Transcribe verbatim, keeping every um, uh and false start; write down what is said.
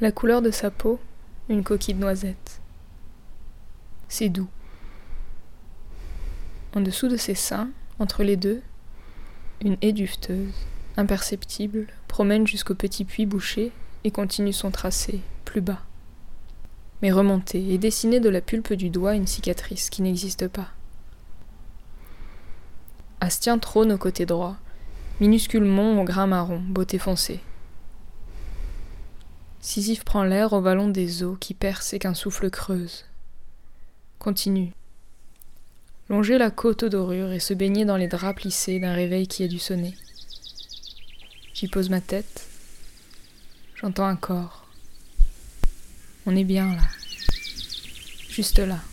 La couleur de sa peau, une coquille de noisette. C'est doux. En dessous de ses seins, entre les deux, une haie duveteuse, imperceptible, promène jusqu'au petit puits bouché et continue son tracé, plus bas. Mais remontée et dessinée de la pulpe du doigt une cicatrice qui n'existe pas. Astien trône au côté droit, minuscule mont au grain marron, beauté foncée. Sisyphe prend l'air au vallon des eaux qui percent et qu'un souffle creuse. Continue. Longer la côte aux dorures et se baigner dans les draps plissés d'un réveil qui a dû sonner. J'y pose ma tête. J'entends un corps. On est bien là. Juste là.